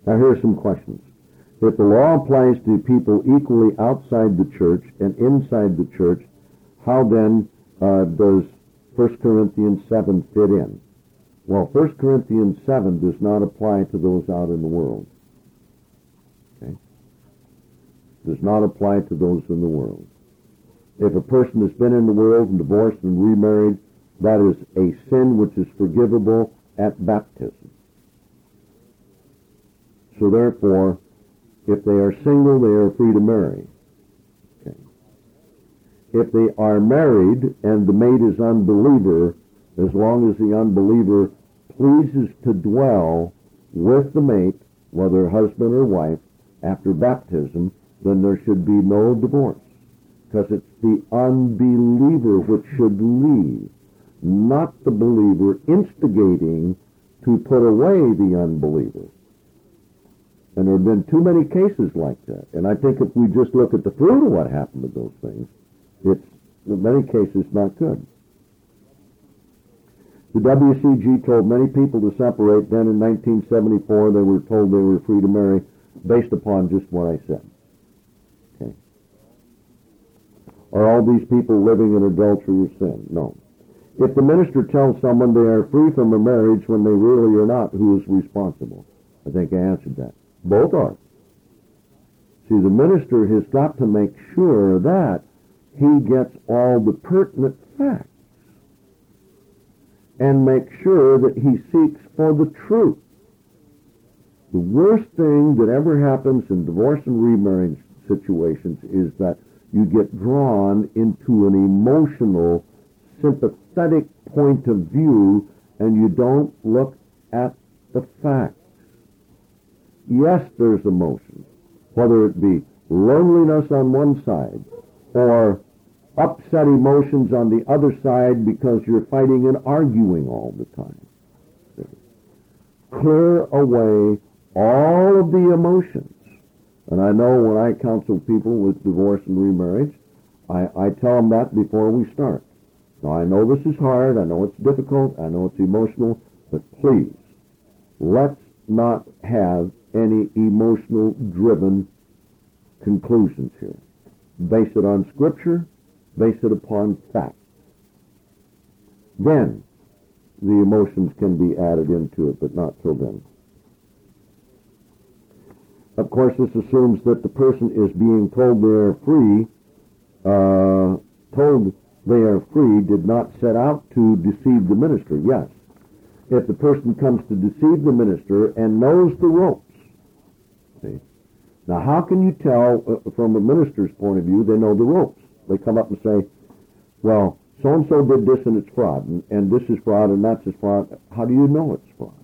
Now here are some questions. If the law applies to people equally outside the church and inside the church, how then does 1 Corinthians 7 fit in? Well, 1 Corinthians 7 does not apply to those out in the world. Okay? Does not apply to those in the world. If a person has been in the world and divorced and remarried, that is a sin which is forgivable at baptism. So therefore, if they are single, they are free to marry. Okay. If they are married and the mate is unbeliever, as long as the unbeliever pleases to dwell with the mate, whether husband or wife, after baptism, then there should be no divorce. Because it's the unbeliever which should leave, not the believer instigating to put away the unbeliever. And there have been too many cases like that. And I think if we just look at the fruit of what happened with those things, it's, in many cases, not good. The WCG told many people to separate. Then in 1974, they were told they were free to marry based upon just what I said. Okay. Are all these people living in adultery or sin? No. If the minister tells someone they are free from a marriage when they really are not, who is responsible? I think I answered that. Both are. See, the minister has got to make sure that he gets all the pertinent facts and make sure that he seeks for the truth. The worst thing that ever happens in divorce and remarriage situations is that you get drawn into an emotional, sympathetic point of view and you don't look at the facts. Yes, there's emotion, whether it be loneliness on one side or upset emotions on the other side because you're fighting and arguing all the time. Clear away all of the emotions. And I know when I counsel people with divorce and remarriage, I tell them that before we start. Now, I know this is hard, I know it's difficult, I know it's emotional, but please, let's not have any emotional-driven conclusions here. Base it on Scripture, base it upon fact. Then, the emotions can be added into it, but not till then. Of course, this assumes that the person is being told they are free, did not set out to deceive the minister. Yes. If the person comes to deceive the minister and knows the ropes. See? Now, how can you tell from a minister's point of view they know the ropes? They come up and say, well, so-and-so did this and it's fraud, and this is fraud and that's fraud. How do you know it's fraud?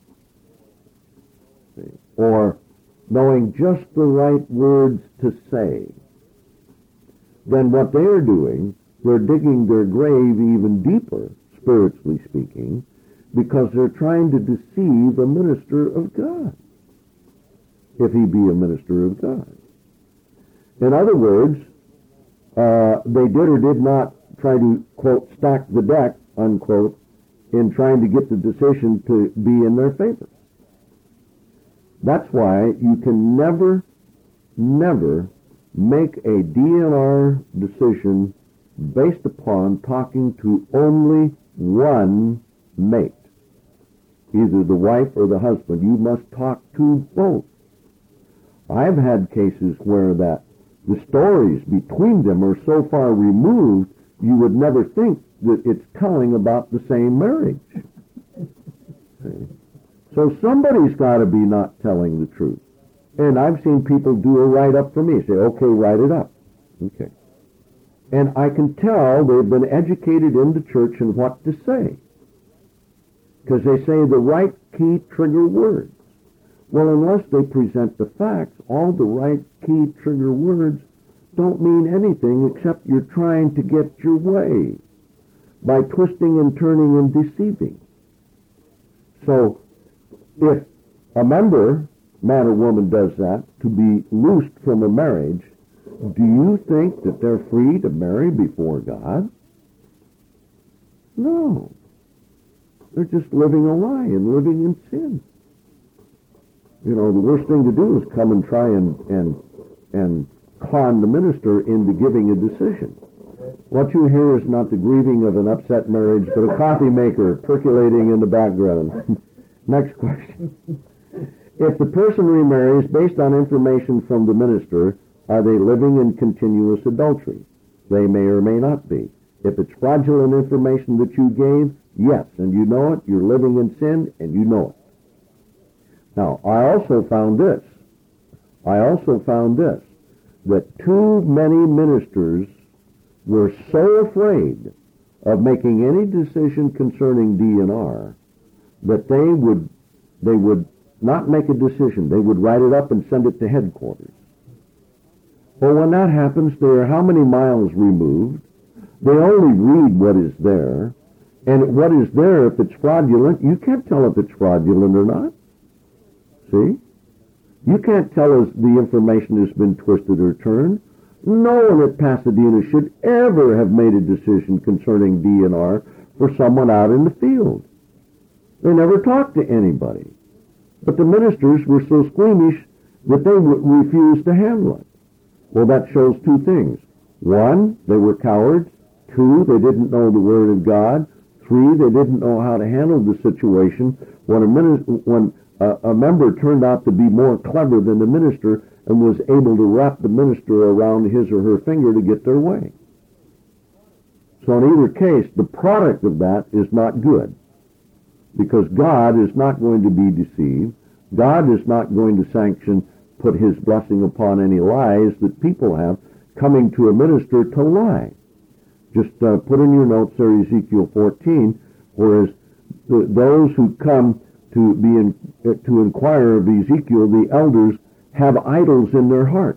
See? Or knowing just the right words to say. Then what they are doing, they're digging their grave even deeper, spiritually speaking, because they're trying to deceive a minister of God, if he be a minister of God. In other words, they did or did not try to, quote, stack the deck, unquote, in trying to get the decision to be in their favor. That's why you can never make a DNR decision based upon talking to only one mate, either the wife or the husband. You must talk to both. I've had cases where that the stories between them are so far removed you would never think that it's telling about the same marriage. So somebody's got to be not telling the truth. And I've seen people do a write-up for me. Say, okay, write it up. Okay. And I can tell they've been educated in the church in what to say. Because they say the right key trigger words. Well, unless they present the facts, all the right key trigger words don't mean anything except you're trying to get your way by twisting and turning and deceiving. So, if a member, man or woman, does that to be loosed from a marriage, do you think that they're free to marry before God? No. They're just living a lie and living in sin. You know, the worst thing to do is come and try and con the minister into giving a decision. What you hear is not the grieving of an upset marriage, but a coffee maker percolating in the background. Next question. If the person remarries based on information from the minister, are they living in continuous adultery? They may or may not be. If it's fraudulent information that you gave, yes, and you know it, you're living in sin, and you know it. Now, I also found this, that too many ministers were so afraid of making any decision concerning DNR that they would not make a decision. They would write it up and send it to headquarters. Well, when that happens, they are how many miles removed? They only read what is there. And what is there, if it's fraudulent, you can't tell if it's fraudulent or not. See? You can't tell us the information has been twisted or turned. No one at Pasadena should ever have made a decision concerning DNR for someone out in the field. They never talked to anybody. But the ministers were so squeamish that they refused to handle it. Well, that shows two things. One, they were cowards. Two, they didn't know the Word of God. Three, they didn't know how to handle the situation when a member turned out to be more clever than the minister and was able to wrap the minister around his or her finger to get their way. So in either case, the product of that is not good, because God is not going to be deceived. God is not going to put his blessing upon any lies that people have coming to a minister to lie. Just put in your notes there Ezekiel 14, whereas those who come to inquire of Ezekiel, the elders, have idols in their heart.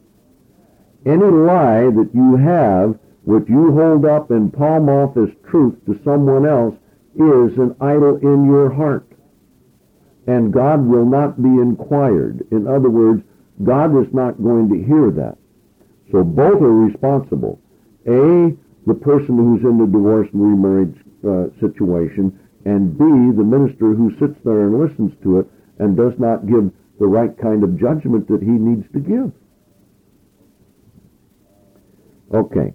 Any lie that you have, which you hold up and palm off as truth to someone else, is an idol in your heart. And God will not be inquired. In other words, God is not going to hear that. So both are responsible. A, the person who's in the divorce and remarried situation, and B, the minister who sits there and listens to it and does not give the right kind of judgment that he needs to give. Okay.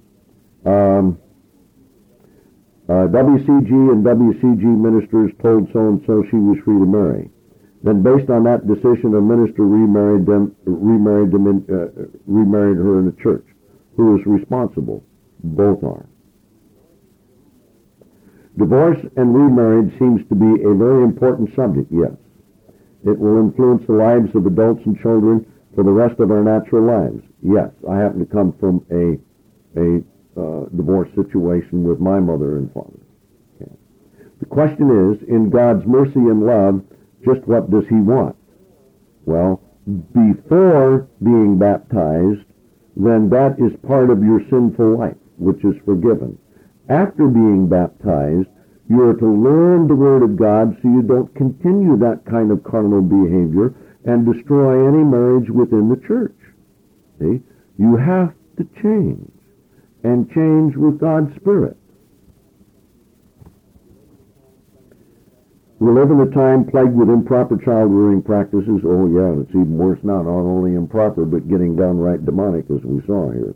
WCG and WCG ministers told so-and-so she was free to marry. Then based on that decision, a minister remarried her in the church. Who is responsible? Both are. Divorce and remarriage seems to be a very important subject, yes. It will influence the lives of adults and children for the rest of our natural lives. Yes, I happen to come from a divorce situation with my mother and father. Okay. The question is, in God's mercy and love, just what does he want? Well, before being baptized, then that is part of your sinful life, which is forgiven. After being baptized, you are to learn the Word of God so you don't continue that kind of carnal behavior and destroy any marriage within the church. See? You have to change, and change with God's Spirit. We live in a time plagued with improper child-rearing practices. Oh yeah, it's even worse now, not only improper, but getting downright demonic, as we saw here.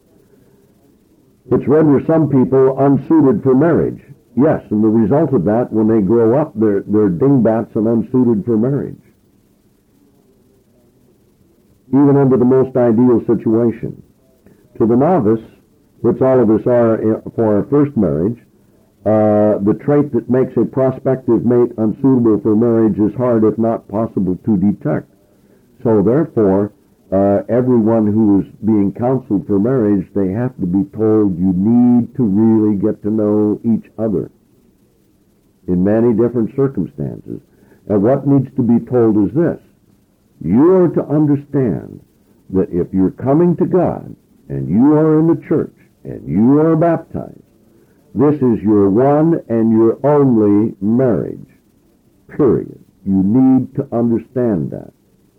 It's render some people unsuited for marriage. Yes, and the result of that, when they grow up, they're dingbats and unsuited for marriage. Even under the most ideal situation. To the novice, which all of us are for our first marriage, the trait that makes a prospective mate unsuitable for marriage is hard, if not possible, to detect. So therefore, everyone who is being counseled for marriage, they have to be told you need to really get to know each other in many different circumstances. And what needs to be told is this. You are to understand that if you're coming to God and you are in the church and you are baptized, this is your one and your only marriage, period. You need to understand that.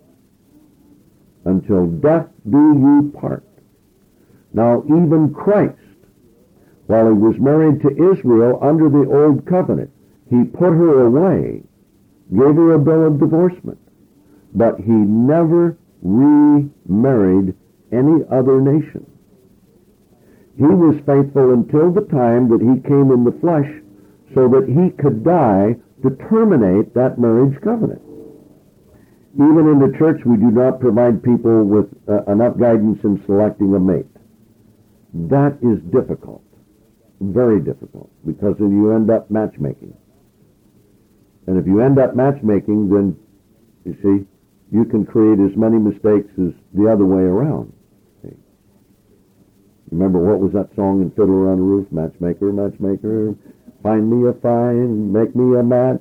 Until death do you part. Now, even Christ, while he was married to Israel under the old covenant, he put her away, gave her a bill of divorcement. but he never remarried any other nation. He was faithful until the time that he came in the flesh so that he could die to terminate that marriage covenant. Even in the church, we do not provide people with enough guidance in selecting a mate. That is difficult, very difficult, because then you end up matchmaking. And if you end up matchmaking, then, you see, you can create as many mistakes as the other way around. See? Remember, what was that song in Fiddler on the Roof? Matchmaker, matchmaker, find me a find, make me a match.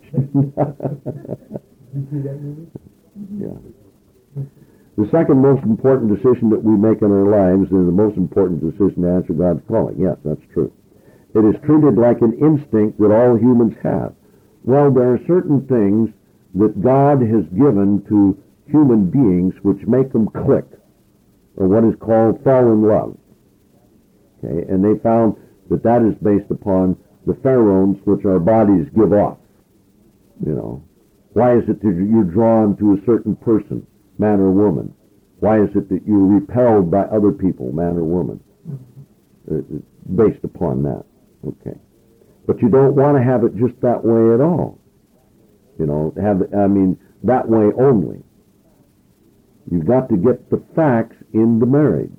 Yeah. The second most important decision that we make in our lives is the most important decision to answer God's calling. Yes, that's true. It is treated like an instinct that all humans have. Well, there are certain things that God has given to human beings which make them click, or what is called fall in love. Okay, and they found that that is based upon the pheromones which our bodies give off. You know, why is it that you're drawn to a certain person, man or woman? Why is it that you're repelled by other people, man or woman? Based upon that. Okay. But you don't want to have it just that way at all. You know, that way only. You've got to get the facts in the marriage.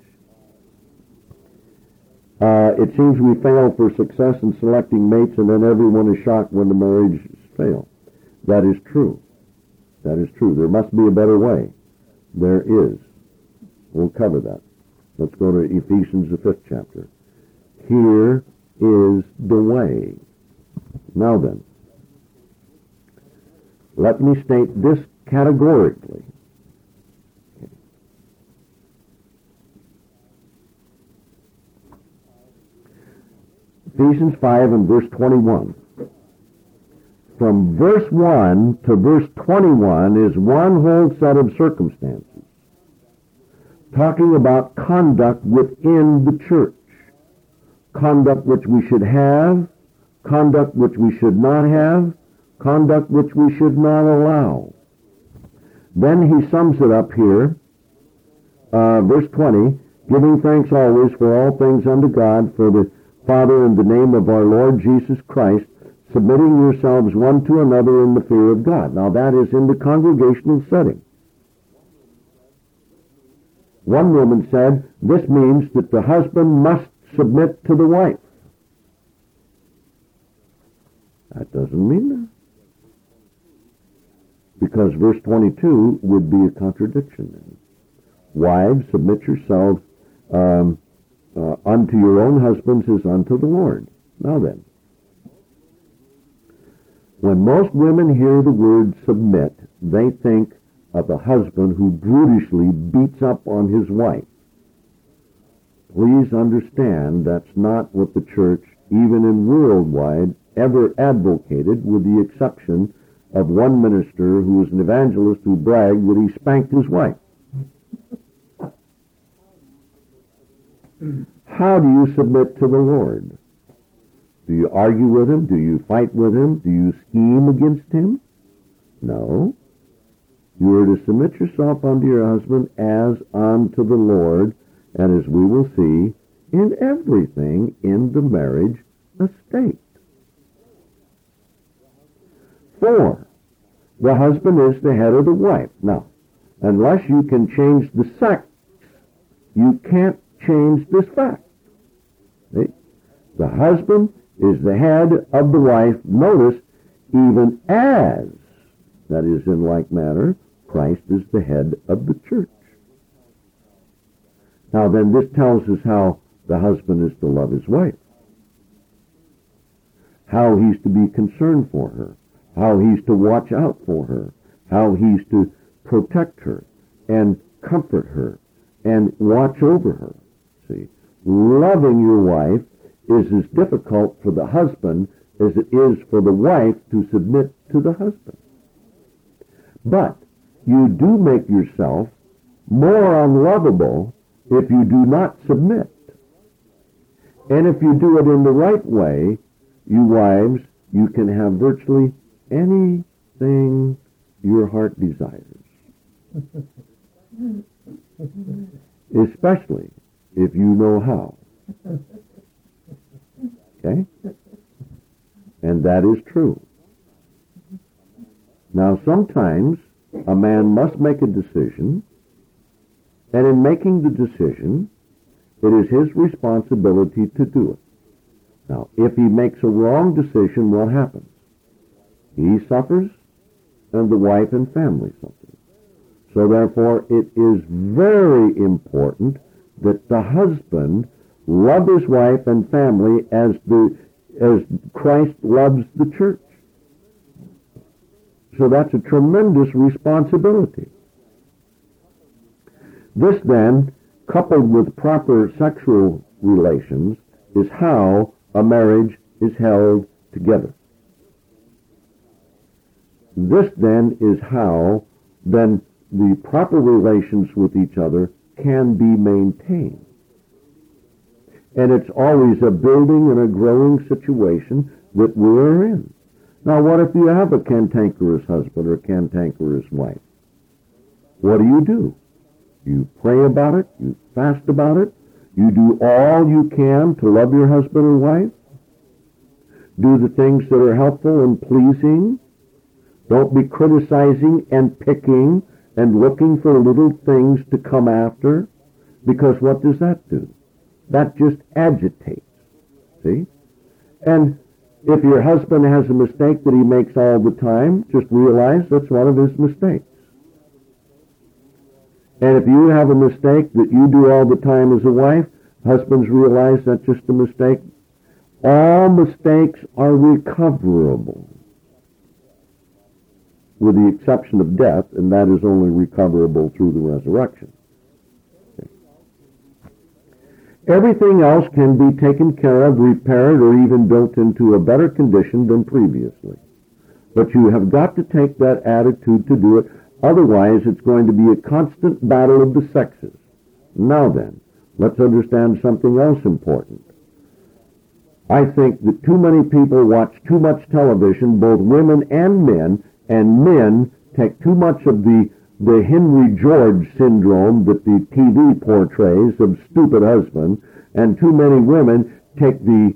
It seems we fail for success in selecting mates, and then everyone is shocked when the marriages fail. That is true. That is true. There must be a better way. There is. We'll cover that. Let's go to Ephesians, the 5th chapter. Here is the way. Now then, let me state this categorically. Ephesians 5 and verse 21. From verse 1 to verse 21 is one whole set of circumstances talking about conduct within the church. Conduct which we should have, conduct which we should not have, conduct which we should not allow. Then he sums it up here, verse 20, giving thanks always for all things unto God, for the Father, in the name of our Lord Jesus Christ, submitting yourselves one to another in the fear of God. Now that is in the congregational setting. One woman said, this means that the husband must submit to the wife. That doesn't mean that. Because verse 22 would be a contradiction then. Wives, submit yourselves unto your own husbands as unto the Lord. Now then, when most women hear the word submit, they think of a husband who brutishly beats up on his wife. Please understand that's not what the church, even in worldwide, ever advocated, with the exception of one minister who was an evangelist who bragged that he spanked his wife. How do you submit to the Lord? Do you argue with him? Do you fight with him? Do you scheme against him? No. You are to submit yourself unto your husband as unto the Lord, and as we will see, in everything in the marriage estate. 4. The husband is the head of the wife. Now, unless you can change the sex, you can't change this fact. See? The husband is the head of the wife, notice, even as, that is in like manner, Christ is the head of the church. Now then, this tells us how the husband is to love his wife, how he's to be concerned for her, how he's to watch out for her, how he's to protect her and comfort her and watch over her. See, loving your wife is as difficult for the husband as it is for the wife to submit to the husband. But you do make yourself more unlovable if you do not submit. And if you do it in the right way, you wives, you can have virtually anything your heart desires. Especially if you know how. Okay? And that is true. Now, sometimes a man must make a decision, and in making the decision, it is his responsibility to do it. Now, if he makes a wrong decision, what happens? He suffers, and the wife and family suffer. So therefore, it is very important that the husband love his wife and family as Christ loves the church. So that's a tremendous responsibility. This then, coupled with proper sexual relations, is how a marriage is held together. This then is how then the proper relations with each other can be maintained. And it's always a building and a growing situation that we're in. Now, what if you have a cantankerous husband or a cantankerous wife? What do? You pray about it, you fast about it, you do all you can to love your husband or wife, do the things that are helpful and pleasing. Don't be criticizing and picking and looking for little things to come after, because what does that do? That just agitates. See? And if your husband has a mistake that he makes all the time, just realize that's one of his mistakes. And if you have a mistake that you do all the time as a wife, husbands realize that's just a mistake. All mistakes are recoverable, with the exception of death, and that is only recoverable through the resurrection. Okay. Everything else can be taken care of, repaired, or even built into a better condition than previously. But you have got to take that attitude to do it. Otherwise, it's going to be a constant battle of the sexes. Now then, let's understand something else important. I think that too many people watch too much television, both women and men take too much of the Henry George syndrome that the TV portrays of stupid husband, and too many women take the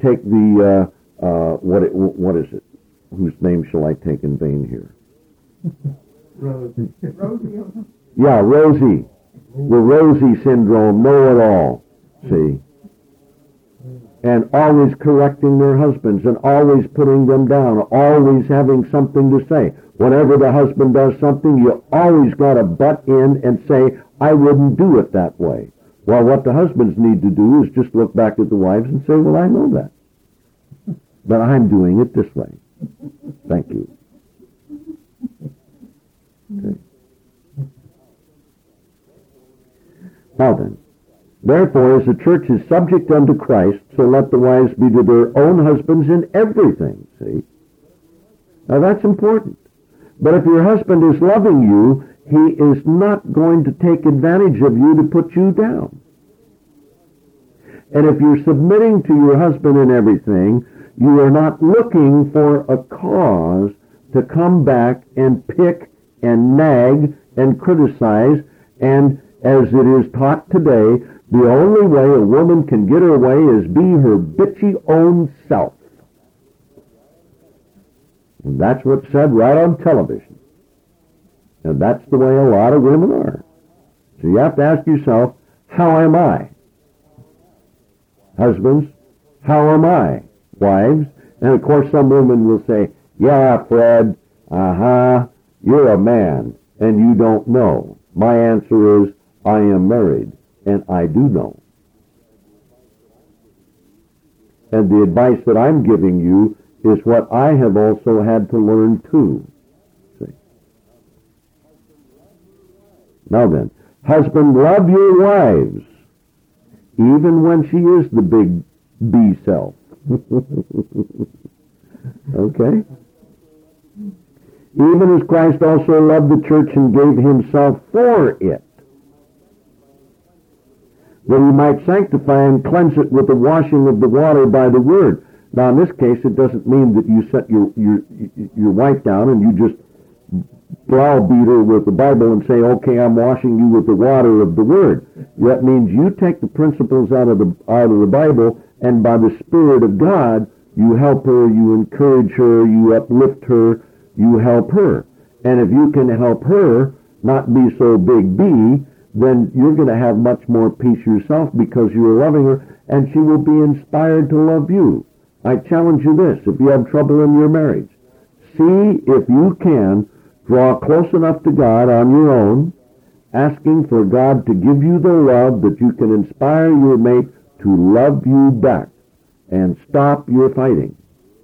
what is it? Whose name shall I take in vain here? Rosie. Yeah, Rosie. The Rosie syndrome, know it all. See? And always correcting their husbands and always putting them down, always having something to say. Whenever the husband does something, you always got to butt in and say, I wouldn't do it that way. Well, what the husbands need to do is just look back at the wives and say, well, I know that. But I'm doing it this way. Thank you. Okay. Now then, therefore, as the church is subject unto Christ, so let the wives be to their own husbands in everything, see? Now that's important. But if your husband is loving you, he is not going to take advantage of you to put you down. And if you're submitting to your husband in everything, you are not looking for a cause to come back and pick and nag and criticize, and as it is taught today, the only way a woman can get her way is be her bitchy own self. And that's what's said right on television. And that's the way a lot of women are. So you have to ask yourself, how am I? Husbands, how am I? Wives? And of course some women will say, yeah, Fred, you're a man, and you don't know. My answer is, I am married, and I do know. And the advice that I'm giving you is what I have also had to learn too. See? Now then, husband, love your wives, even when she is the big B self. Okay? Even as Christ also loved the church and gave himself for it, that he might sanctify and cleanse it with the washing of the water by the word. Now, in this case, it doesn't mean that you set your wife down and you just browbeater with the Bible and say, okay, I'm washing you with the water of the Word. That means you take the principles out of the Bible, and by the Spirit of God, you help her, you encourage her, you uplift her, you help her. And if you can help her not be so big B, then you're going to have much more peace yourself because you're loving her, and she will be inspired to love you. I challenge you this, if you have trouble in your marriage, see if you can draw close enough to God on your own, asking for God to give you the love that you can inspire your mate to love you back and stop your fighting.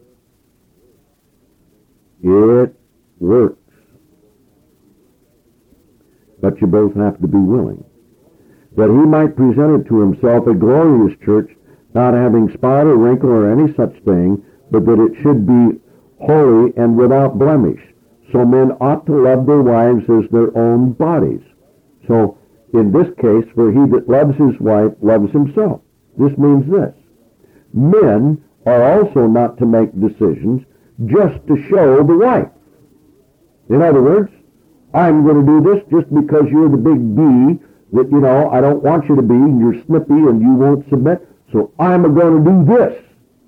It works. But you both have to be willing. That he might present it to himself a glorious church, not having spot or wrinkle or any such thing, but that it should be holy and without blemish. So men ought to love their wives as their own bodies. So, in this case, for he that loves his wife loves himself. This means this. Men are also not to make decisions just to show the wife. In other words, I'm going to do this just because you're the big B that, I don't want you to be, and you're snippy and you won't submit, so I'm going to do this.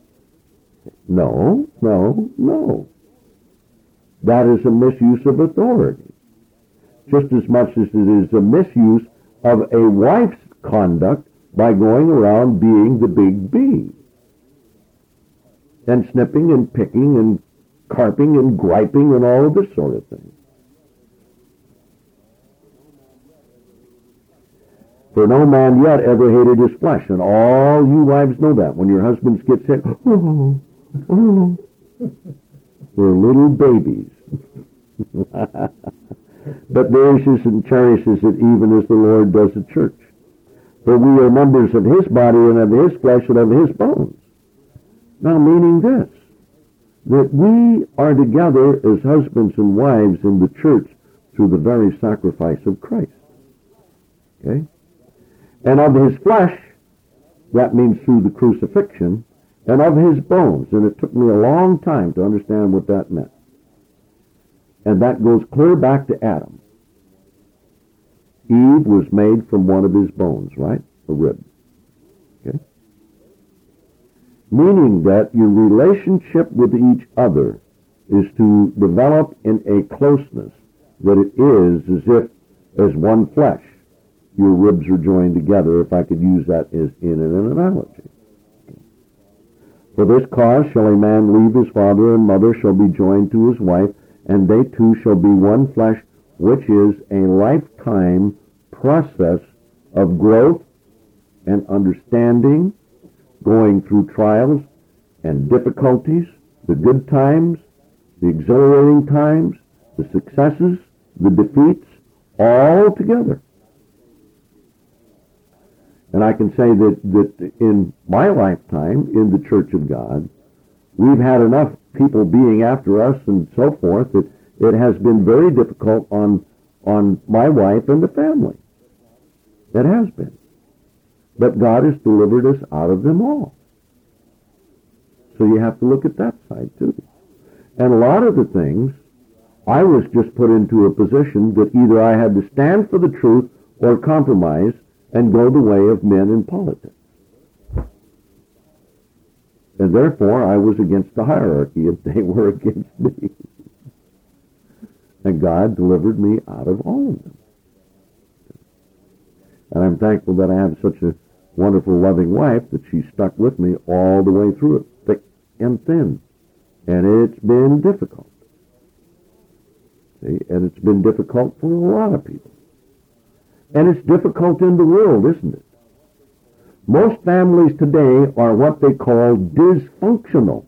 No. That is a misuse of authority. Just as much as it is a misuse of a wife's conduct by going around being the big B. And snipping and picking and carping and griping and all of this sort of thing. For no man yet ever hated his flesh, and all you wives know that. When your husbands get sick, we're little babies. But nourishes and cherishes it even as the Lord does the church. For we are members of his body and of his flesh and of his bones. Now, meaning this, that we are together as husbands and wives in the church through the very sacrifice of Christ. Okay? And of his flesh, that means through the crucifixion, and of his bones. And it took me a long time to understand what that meant. And that goes clear back to Adam. Eve was made from one of his bones, right? A rib. Okay? Meaning that your relationship with each other is to develop in a closeness that it is as if as one flesh. Your ribs are joined together, if I could use that as in an analogy. For this cause shall a man leave his father and mother, shall be joined to his wife, and they two shall be one flesh, which is a lifetime process of growth and understanding, going through trials and difficulties, the good times, the exhilarating times, the successes, the defeats, all together. And I can say that in my lifetime in the Church of God, we've had enough people being after us and so forth that it has been very difficult on my wife and the family. It has been. But God has delivered us out of them all. So you have to look at that side too. And a lot of the things, I was just put into a position that either I had to stand for the truth or compromise and go the way of men in politics. And therefore, I was against the hierarchy, and they were against me. And God delivered me out of all of them. And I'm thankful that I have such a wonderful, loving wife that she stuck with me all the way through it, thick and thin. And it's been difficult. See? And it's been difficult for a lot of people. And it's difficult in the world, isn't it? Most families today are what they call dysfunctional.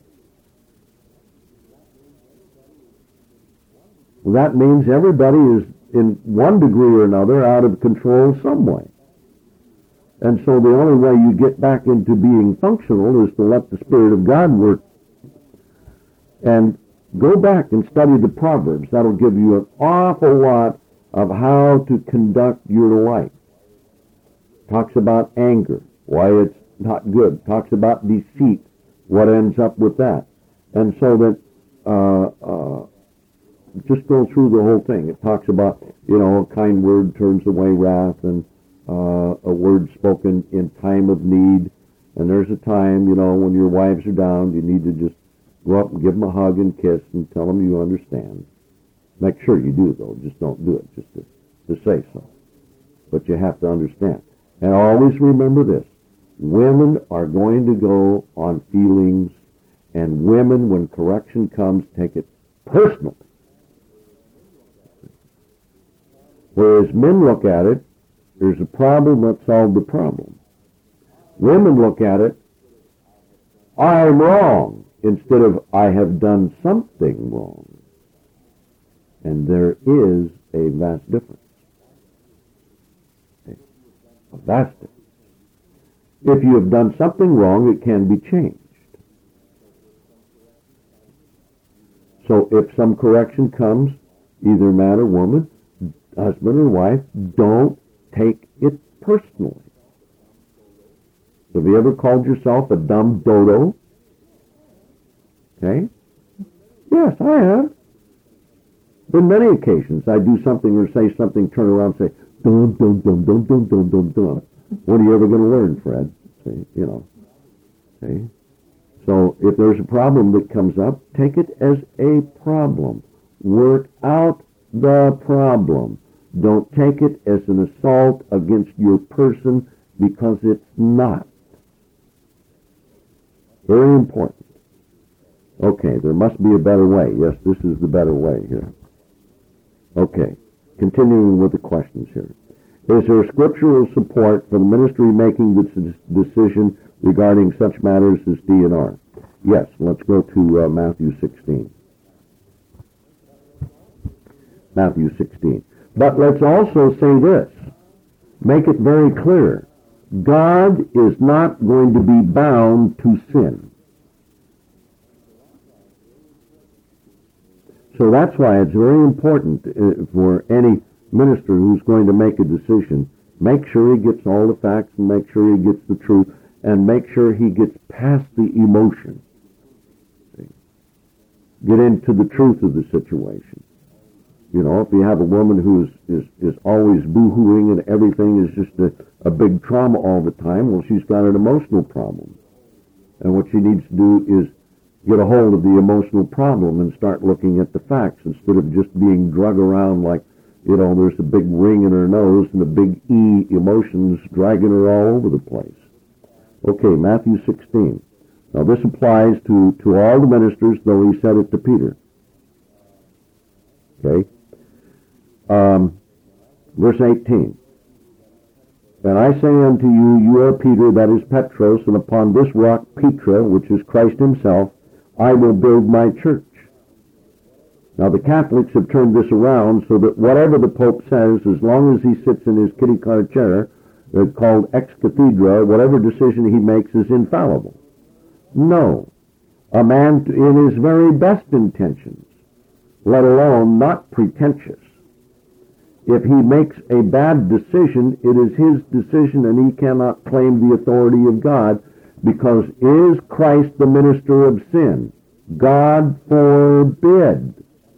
Well, that means everybody is, in one degree or another, out of control some way. And so the only way you get back into being functional is to let the Spirit of God work. And go back and study the Proverbs. That'll give you an awful lot of how to conduct your life. Talks about anger, why it's not good. Talks about deceit, what ends up with that. And so that just go through the whole thing. It talks about, a kind word turns away wrath, and a word spoken in time of need. And there's a time, when your wives are down, you need to just go up and give them a hug and kiss and tell them you understand. Make sure you do, though. Just don't do it just to say so. But you have to understand. And always remember this. Women are going to go on feelings, and women, when correction comes, take it personally. Whereas men look at it, there's a problem, let's solve the problem. Women look at it, I'm wrong, instead of I have done something wrong. And there is a vast difference. A vast difference. If you have done something wrong, it can be changed. So if some correction comes, either man or woman, husband or wife, don't take it personally. Have you ever called yourself a dumb dodo? Okay? Yes, I have. On many occasions, I do something or say something, turn around and say, dum, dum, dum, dum, dum, dum, dum, dum. When are you ever going to learn, Fred? See, Okay? So if there's a problem that comes up, take it as a problem. Work out the problem. Don't take it as an assault against your person, because it's not. Very important. Okay, there must be a better way. Yes, this is the better way here. Okay, continuing with the questions here. Is there scriptural support for the ministry making this decision regarding such matters as D&R? Yes, let's go to Matthew 16. Matthew 16. But let's also say this. Make it very clear. God is not going to be bound to sin. So that's why it's very important for any minister who's going to make a decision, make sure he gets all the facts and make sure he gets the truth and make sure he gets past the emotion. See? Get into the truth of the situation. If you have a woman who is always boo-hooing and everything is just a big trauma all the time, well, she's got an emotional problem. And what she needs to do is get a hold of the emotional problem and start looking at the facts instead of just being drug around like, there's a big ring in her nose and a big E emotions dragging her all over the place. Okay, Matthew 16. Now this applies to all the ministers, though he said it to Peter. Okay. Verse 18. And I say unto you, you are Peter, that is Petros, and upon this rock Petra, which is Christ himself, I will build my church. Now the Catholics have turned this around so that whatever the Pope says, as long as he sits in his kitty car chair, called ex cathedra, whatever decision he makes is infallible. No. A man in his very best intentions, let alone not pretentious, if he makes a bad decision, it is his decision and he cannot claim the authority of God, because is Christ the minister of sin? God forbid.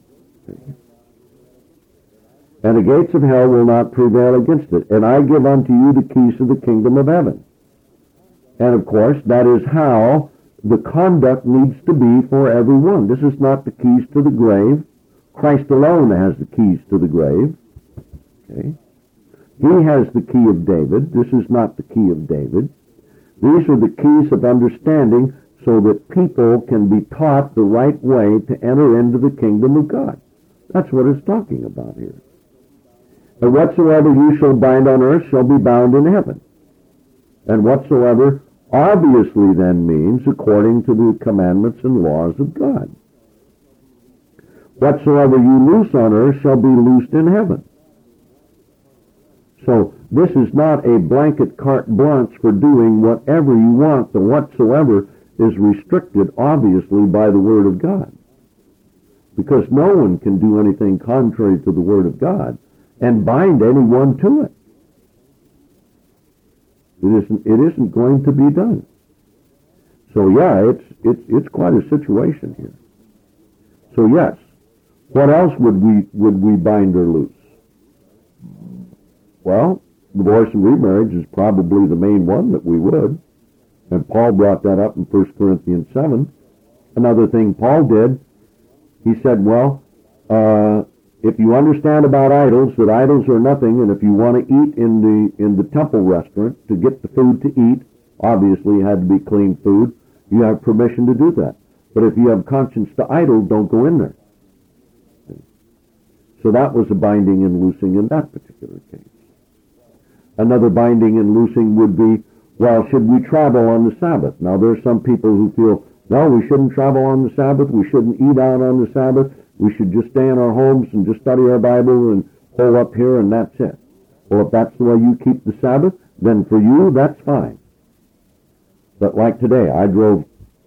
And the gates of hell will not prevail against it. And I give unto you the keys of the kingdom of heaven. And of course, that is how the conduct needs to be for everyone. This is not the keys to the grave. Christ alone has the keys to the grave. Okay. He has the key of David. This is not the key of David. These are the keys of understanding so that people can be taught the right way to enter into the kingdom of God. That's what it's talking about here. And whatsoever you shall bind on earth shall be bound in heaven. And whatsoever obviously then means according to the commandments and laws of God. Whatsoever you loose on earth shall be loosed in heaven. So this is not a blanket carte blanche for doing whatever you want. The whatsoever is restricted, obviously, by the Word of God. Because no one can do anything contrary to the Word of God and bind anyone to it. It isn't going to be done. So yeah, it's quite a situation here. So yes, What else would we bind or loose? Well, divorce and remarriage is probably the main one that we would. And Paul brought that up in 1 Corinthians 7. Another thing Paul did, he said, well, if you understand about idols, that idols are nothing, and if you want to eat in the temple restaurant to get the food to eat, obviously it had to be clean food, you have permission to do that. But if you have conscience to idol, don't go in there. So that was a binding and loosing in that particular case. Another binding and loosing would be, well, should we travel on the Sabbath? Now, there's some people who feel, no, we shouldn't travel on the Sabbath, we shouldn't eat out on the Sabbath, we should just stay in our homes and just study our Bible and hole up here and that's it. Well, if that's the way you keep the Sabbath, then for you, that's fine. But like today, I drove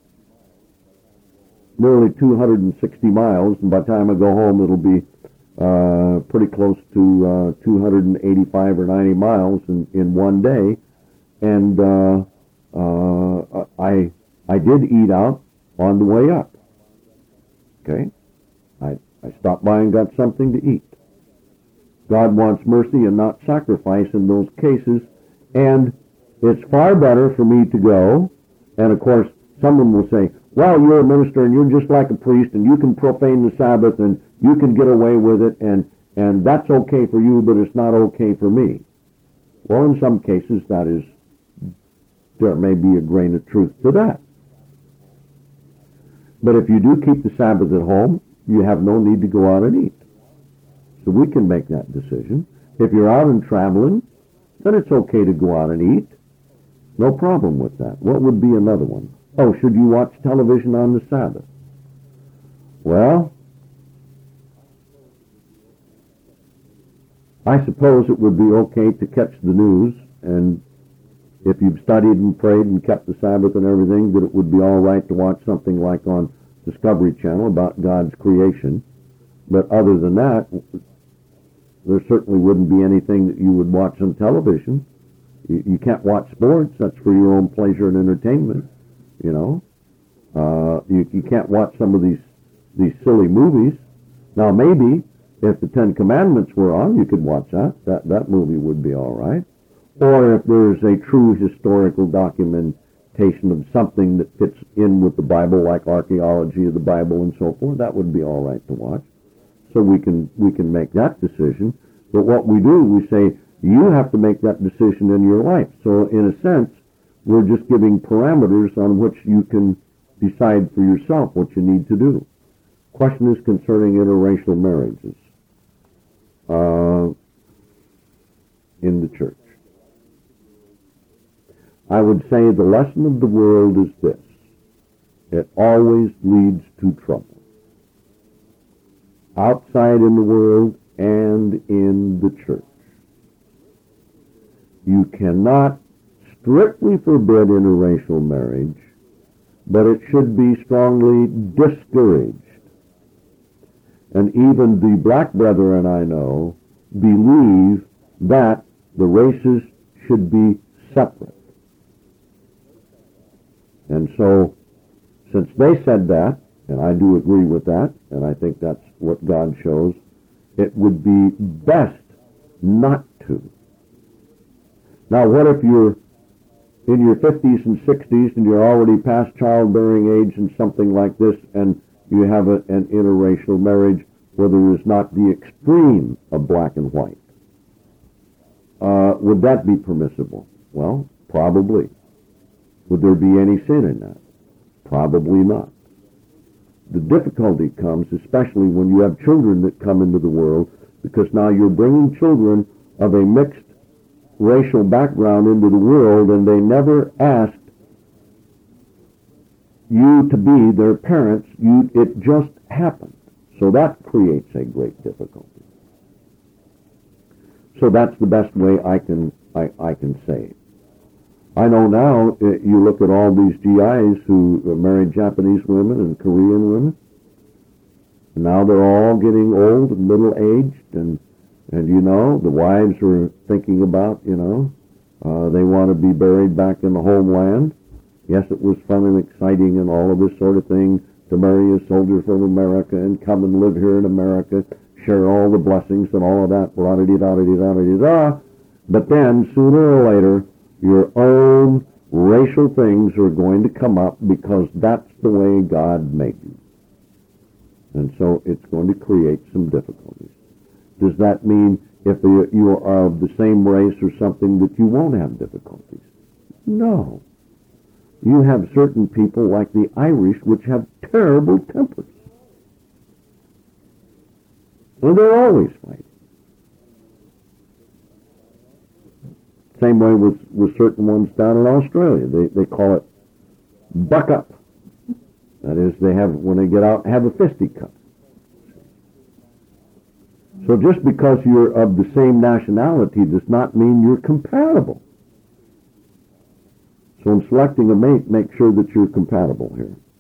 nearly 260 miles, and by the time I go home, it'll be pretty close to 285 or 90 miles in one day. And I did eat out on the way up. Okay? I stopped by and got something to eat. God wants mercy and not sacrifice in those cases, and it's far better for me to go, and of course, someone will say, well, you're a minister and you're just like a priest and you can profane the Sabbath and you can get away with it and that's okay for you, but it's not okay for me. Well, in some cases, there may be a grain of truth to that. But if you do keep the Sabbath at home, you have no need to go out and eat. So we can make that decision. If you're out and traveling, then it's okay to go out and eat. No problem with that. What would be another one? Oh, should you watch television on the Sabbath? Well, I suppose it would be okay to catch the news, and if you've studied and prayed and kept the Sabbath and everything, that it would be all right to watch something like on Discovery Channel about God's creation. But other than that, there certainly wouldn't be anything that you would watch on television. You can't watch sports. That's for your own pleasure and entertainment. You know, you can't watch some of these silly movies. Now, maybe if the Ten Commandments were on, you could watch that. That movie would be all right. Or if there's a true historical documentation of something that fits in with the Bible, like archaeology of the Bible and so forth, that would be all right to watch. So we can make that decision. But what we do, we say, you have to make that decision in your life. So in a sense, we're just giving parameters on which you can decide for yourself what you need to do. Question is concerning interracial marriages in the church. I would say the lesson of the world is this: it always leads to trouble. Outside in the world and in the church. You cannot strictly forbid interracial marriage, but it should be strongly discouraged. And even the black brethren I know believe that the races should be separate. And so, since they said that, and I do agree with that, and I think that's what God shows, it would be best not to. Now, what if you're in your 50s and 60s and you're already past childbearing age and something like this, and you have an interracial marriage where there is not the extreme of black and white? Would that be permissible? Well, probably. Would there be any sin in that? Probably not. The difficulty comes, especially when you have children that come into the world, because now you're bringing children of a mixed racial background into the world, and they never asked you to be their parents. It just happened. So that creates a great difficulty. So that's the best way I can say. I know now, you look at all these GIs who married Japanese women and Korean women, and now they're all getting old and middle-aged, and you know, the wives are thinking about, you know, they want to be buried back in the homeland. Yes, it was fun and exciting and all of this sort of thing to marry a soldier from America and come and live here in America, share all the blessings and all of that, blah-da-dee-da-da-dee-da-da-dee-da. But then, sooner or later, your own racial things are going to come up because that's the way God made you. And so it's going to create some difficulties. Does that mean if you are of the same race or something that you won't have difficulties? No. You have certain people like the Irish which have terrible tempers. And they're always fighting. Same way with certain ones down in Australia. They call it buck up. That is, when they get out, have a fisticuff. So just because you're of the same nationality does not mean you're compatible. So in selecting a mate, make sure that you're compatible here.